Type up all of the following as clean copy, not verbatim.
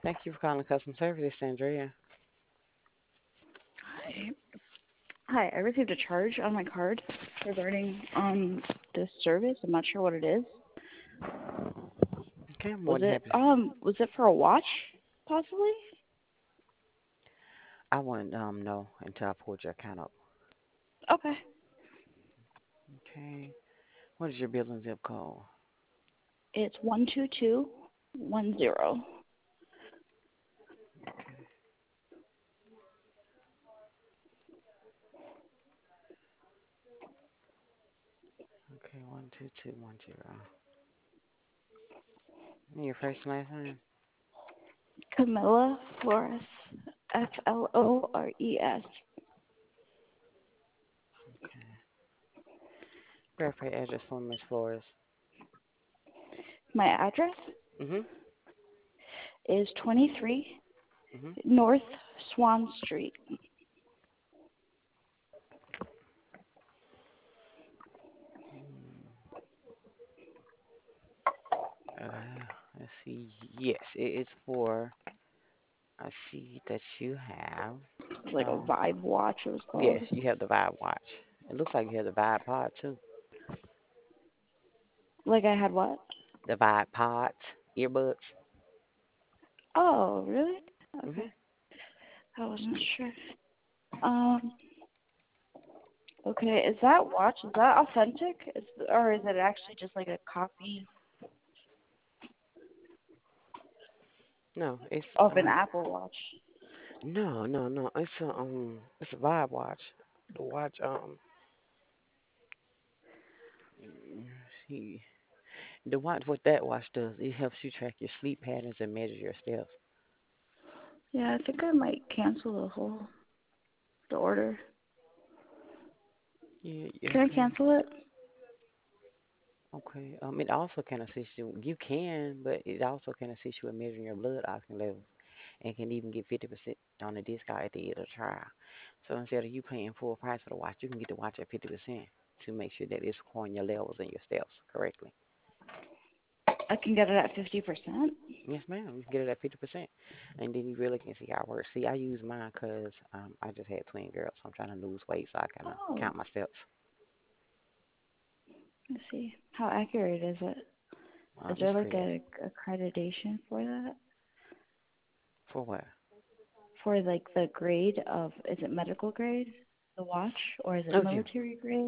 Thank you for calling customer service, Andrea. Hi. Hi, I received a charge on my card regarding this service. I'm not sure what it is. Okay, I'm more Was than it happy. was it for a watch, possibly? I wouldn't know until I pulled your account up. Okay. Okay. What is your billing zip code? It's 12210. Okay, 12210. And your first and last name? Camilla Flores. Flores. Okay. Verify address for Miss Flores. My address Mhm. is 23 Mhm. North Swan Street. Mm, let's see. Yes, it is for. I see that you have. It's like a Um. Vibe watch it was called. Yes, you have the Vibe watch. It looks like you have the Vibe Pod too. Like I had what? The Vibe Pods, earbuds. Oh, really? Okay. Mhm. I wasn't sure. Um, okay, is that watch, is that authentic? Or is it actually just like a copy No, it's of an Apple Watch? no. It's a Vibe watch. The watch see the watch what that watch does, it helps you track your sleep patterns and measure your steps. Yeah, I think I might cancel the order. Yeah, Can I okay. cancel it? Okay. It also can assist you can, but it also can assist you in measuring your blood oxygen levels and can even get 50% on the discount at the end of the trial. So instead of you paying full price for the watch, you can get the watch at 50% to make sure that it's recording your levels and your steps correctly. I can get it at 50%? Yes, ma'am. You can get it at 50%. And then you really can see how it works. See, I use mine because I just had twin girls. So I'm trying to lose weight so I can Oh, count my steps. let's see. How accurate is it? Is It's there like pretty. a accreditation for that? For what? For like the grade of, is it medical grade, the watch, or is it Oh, yeah. military grade?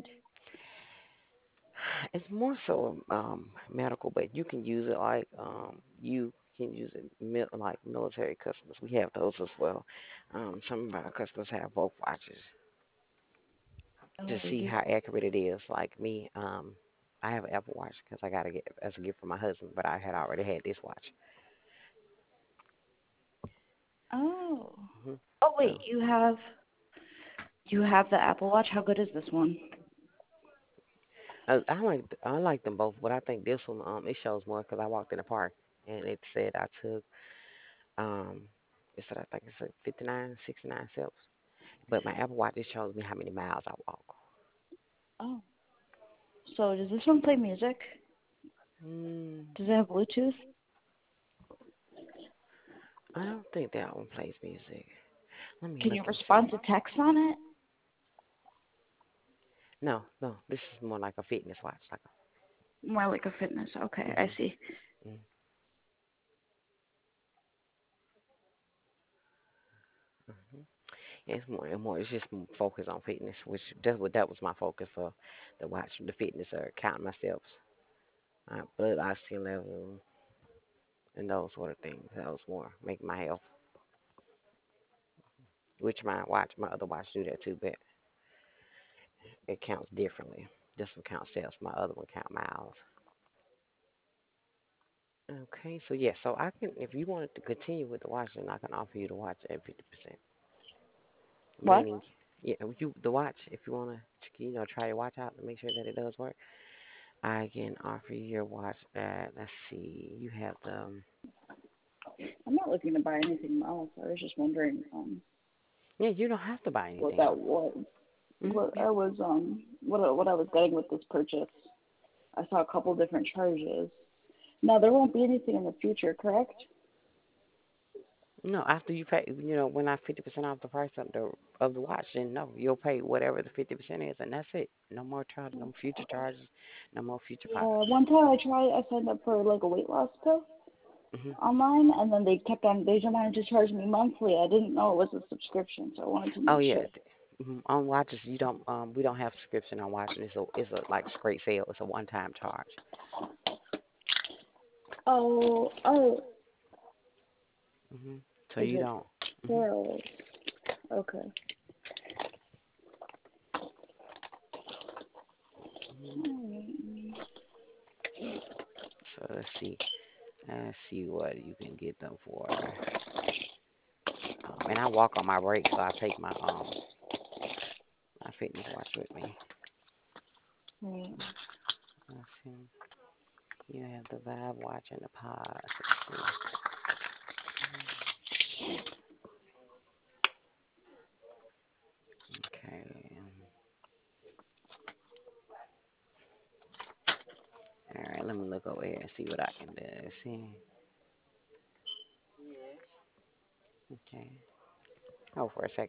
It's more so medical, but you can use it like you can use it like military customers. We have those as well. Some of our customers have both watches to Oh, they see do. how accurate it is. Like me, I have an Apple Watch because I got to get as a gift for my husband, but I had already had this watch. Oh. hmm Oh wait, So you have the Apple Watch. How good is this one? I like them both, but I think this one it shows more because I walked in the park and it said I took um it said I think it said 59, 69 steps. But my Apple Watch it shows me how many miles I walk. Oh. So does this one play music? Mm, Does it have Bluetooth? I don't think that one plays music. Let me Can look you and see. respond to text on it? No, this is more like a fitness watch, like More like a fitness. a. Okay, I see. Mm, hmm It's more and more. It's just focused on fitness, which that was my focus for the watch, the fitness or counting my steps, blood oxygen level, and those sort of things. That was more making my health. Which my other watch do that too, but it counts differently. This one counts steps. My other one count miles. Okay, so yeah, so I can, if you wanted to continue with the watch, then I can offer you the watch at 50%. What? Meaning, yeah, the watch, if you want to, try your watch out to make sure that it does work, I can offer you your watch at, let's see, you have the, I'm not looking to buy anything else. I was just wondering yeah, you don't have to buy what anything that else. was. What Yeah. I was what I was getting with this purchase. I saw a couple different charges. Now there won't be anything in the future, correct? No, after you pay, when I 50% off the price of the watch, then no, you'll pay whatever the 50% is, and that's it. No more charge, no future charges, no more future Yeah, costs. one time I signed up for like a weight loss pill Hmm. online, and then they just wanted to charge me monthly. I didn't know it was a subscription, so I wanted to Oh make yeah, sure. on watches you don't we don't have subscription on watches. It's a like straight sale. It's a one-time charge. Oh, oh, Hmm. So is you it don't. Hmm. 4 hours? Okay. Hmm. Alright. So let's see what you can get them for. And I walk on my break, so I take my fitness watch with me. Right. Let's see. You have the Vibe watch and the pods. Let's see. Okay. All right. Let me look over here and see what I can do. Let's see. Okay. Oh, for a second.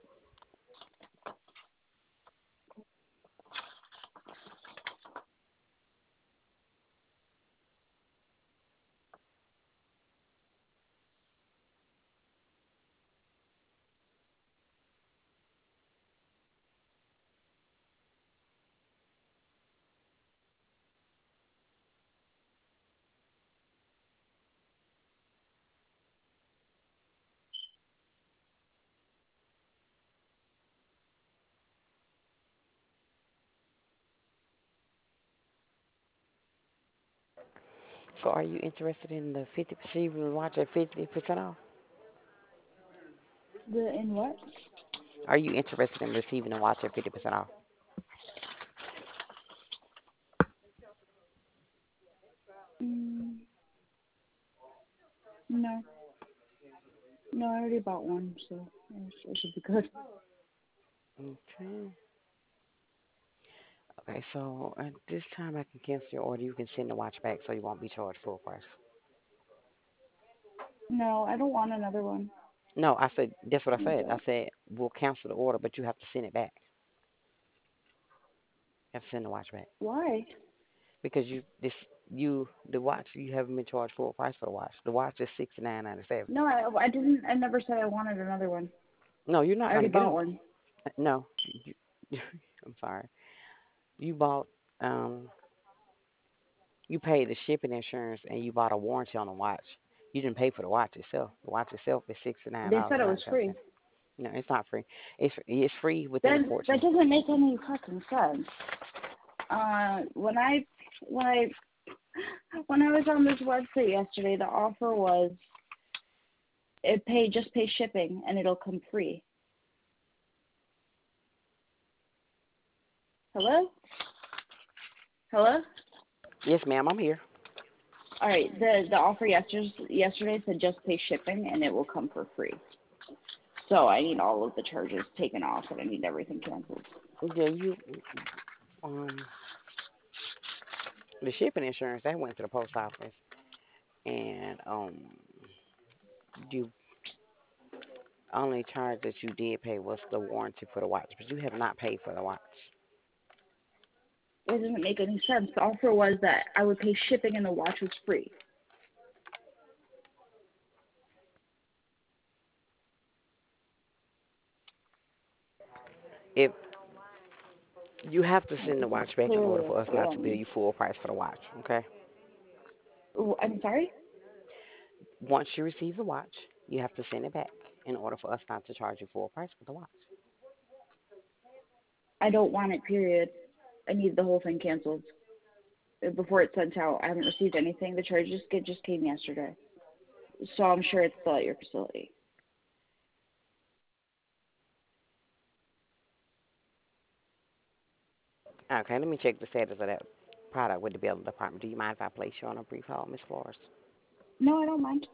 So, are you interested in the 50% even watch at 50% off? The in what? Are you interested in receiving a watch at 50% off? Mm, no, no, I already bought one, so it should be good. Okay. Okay, so at this time I can cancel your order. You can send the watch back so you won't be charged full price. No, I don't want another one. No, I said that's what I I said. I don't. said we'll cancel the order, but you have to send it back. You have to send the watch back Why? because the watch you haven't been charged full price for the watch. The watch is $69.97. No, I didn't. I never said I wanted another one. No, you're I not already gonna get bought them. one. No, I'm sorry. You bought um you paid the shipping insurance and you bought a warranty on the watch. You didn't pay for the watch itself. The watch itself is sixty nine They dollars said and it ninety was seven free. cents. No, it's not free. It's free within the That 14. doesn't make any fucking sense. When when I when I was on this website yesterday, the offer was just pay shipping and it'll come free. Hello? Hello? Yes, ma'am, I'm here. All right. The offer yesterday said just pay shipping and it will come for free. So I need all of the charges taken off and I need everything canceled. Yeah, um the shipping insurance that went to the post office and you only charge that you did pay was the warranty for the watch, but you have not paid for the watch. It doesn't make any sense. The offer was that I would pay shipping and the watch was free. If you have to Like, send the this is watch back in order clearly for a us not to bill scam. you full price for the watch, okay? I'm sorry? Once you receive the watch, you have to send it back in order for us not to charge you full price for the watch. I don't want it, period. I need the whole thing canceled before it's sent out. I haven't received anything. The charges just came yesterday. So I'm sure it's still at your facility. Okay, let me check the status of that product with the billing department. Do you mind if I place you on a brief hold, Miss Flores? No, I don't mind.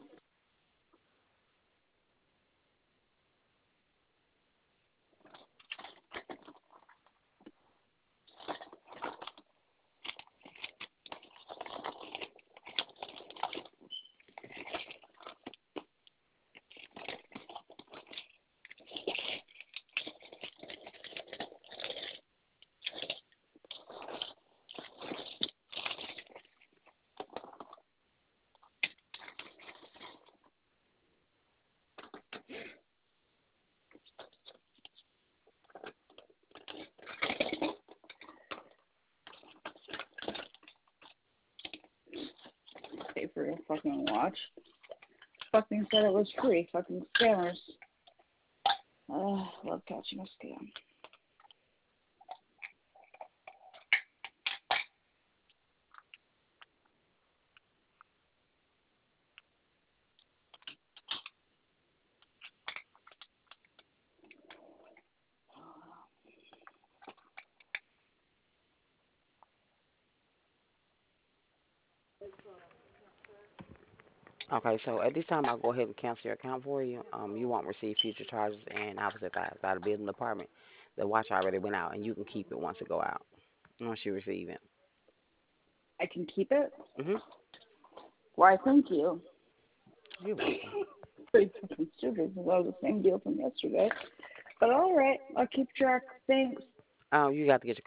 fucking watch. Fucking said it was free. Fucking scammers. Love catching a scam. Okay, so at this time, I'll go ahead and cancel your account for you. You won't receive future charges, and I was advised by the building department the watch already went out, and you can keep it once it go out, once you receive it. I can keep it? Mhm. Why, thank you. You're welcome. Pretty fucking stupid because I was the same deal from yesterday. But alright, I'll keep track. Thanks. You got to get your